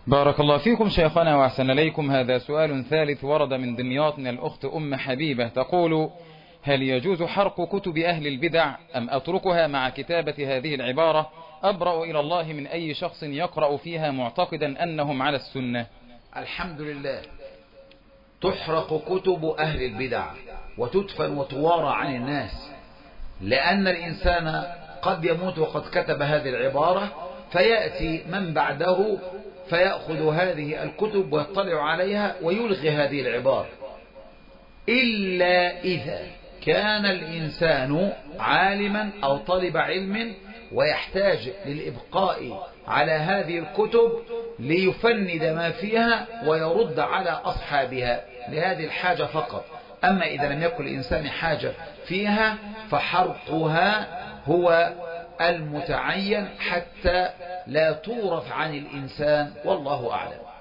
بارك الله فيكم شيخنا وأحسن إليكم. هذا سؤال ثالث ورد من دمياط من الأخت أم حبيبة، تقول: هل يجوز حرق كتب أهل البدع أم أتركها مع كتابة هذه العبارة: أبرأ إلى الله من أي شخص يقرأ فيها معتقدا أنهم على السنة؟ الحمد لله. تحرق كتب أهل البدع وتدفن وتوارى عن الناس، لأن الإنسان قد يموت وقد كتب هذه العبارة، فيأتي من بعده فيأخذ هذه الكتب ويطلع عليها ويلغي هذه العبارة، إلا إذا كان الإنسان عالما أو طالب علم ويحتاج للإبقاء على هذه الكتب ليفند ما فيها ويرد على أصحابها لهذه الحاجة فقط. أما إذا لم يكن الإنسان حاجة فيها فحرقها هو المتعين حتى لا تورث عن الإنسان، والله أعلم.